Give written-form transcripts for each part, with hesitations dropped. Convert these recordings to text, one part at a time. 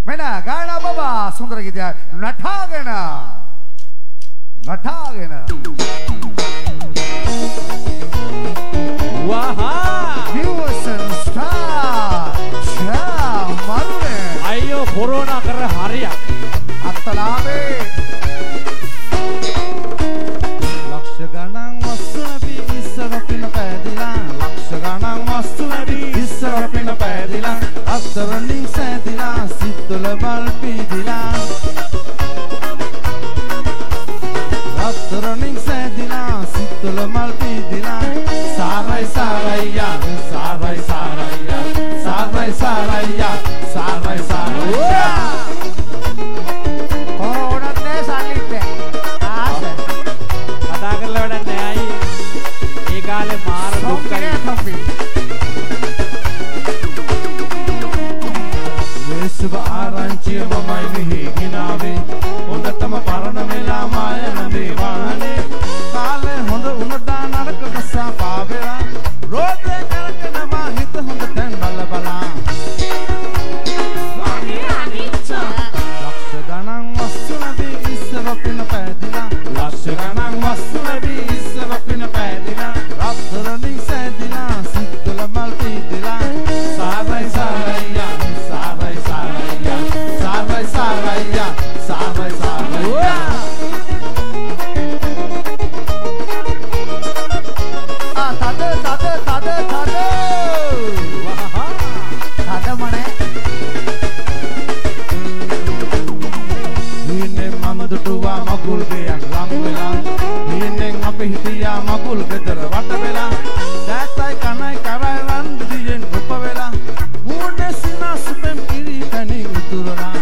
මෙන්න ගායනා බබා සුන්දර ගීතයක් නටාගෙන වහා නිවසන් ස්ටාර් ඡා මරුනේ අයියෝ කොරෝනා කර හරියක් අත්තලාවේ ලක්ෂ ගණන් වස්තු ලැබී ඉස්සර පින පෑදිලා ලක්ෂ ගණන් වස්තු ලැබී ඉස්සර පින පෑදිලා අත්තරණින් සෑදිලා සිත්තුල බල් පීදිලා අත්තරණින් සෑදිලා සිත්තුල මල් පීදිලා සාරයි සාරයියා සාරයි සාරයියා සාරයි සාරයියා සාරයි සාරයියා කොරෝනාත් නෑ සල්ලිත් නෑ ආස කතා කරලා වැඩක් නෑ අයියේ ඒ කාලේ මාර දුක්ඛයි සුබ ආරංචිය මමයි මෙහි ගිනාවේ හොඳටම පරණ වෙලා මායන දේවානේ කාලේ හොඳ උනදා නරක කසා පාවෙලා රෝදේ කරකනවා හිත හොඳ තැන් බල බලා ලක්ෂ ගණන් වස්තු ලැබී ඉස්සර පින පෑදිලා ලක්ෂ ගණන් වස්තු ලැබී ඉස්සර පින පෑදිලා රත්තරණින් සෑදිලා සිත්තුල මල් පීදිලා සාරයි සාරයියා සාරයි සාරයියා සාරයි සාරයියා සාරයි සාරයියා තද වහා තද මනේ ඉන්නේ මම දුටුවා මගුල් ගයක් ලම් වෙලා ඉන්නේ අපි හිටියා මගුල් ගෙදර වට වෙලා දැත්තයි කනයි කරයි රන් දියෙන් රූප වෙලා මූණේ සිනාසුපෙන් කිරි කණි උතුරලා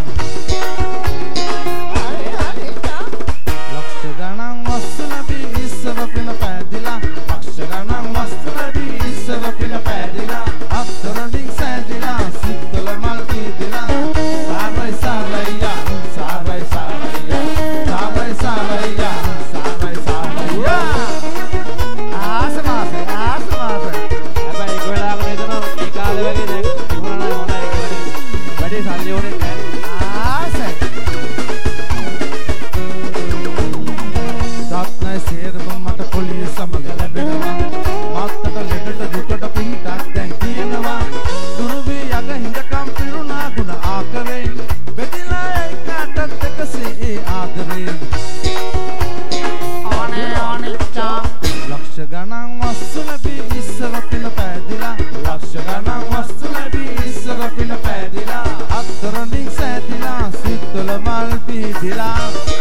ලක්ෂ ගණන් වස්තු ලැබී ඉස්සර පින පෑදිලා ලක්ෂ ගණන් වස්තු ලැබී ඉස්සර පින පෑදිලා අත්තරණින් සෑදිලා සිත්තුල මල් පීදිලා සාරයි සාරයියා සාරයි සාරයියා සාරයි සාරයියා සාරයි සාරයියා ආසමාස හැබැයි ඒක වෙලාවක නේදනෝ ඒ කාලේ වගේ දැන් තිබුණා නම් හොඳයි ඒක වැඩි සල්ලි ඕනේ නැහැ ආසයි දත්නයි සේරම මට පොලිය සමග ලැබෙනවා මත්තට ලෙඩට දුකට පිහිටක් දැන් තියෙනවා දුරුවී යග හිඳකම් පිරුණා ගුණ ආකරේ බෙදිලා ඒකටත් එකසේ ඒ ආදරේ ලක්ෂ ගණන් වස්තු ලැබී ඉස්සර පින පෑදිලා ලක්ෂ ගණන් වස්තු ලැබී ඉස්සර පින පෑදිලා අත්තරණින් සෑදිලා සිත්තුල මල් පීදිලා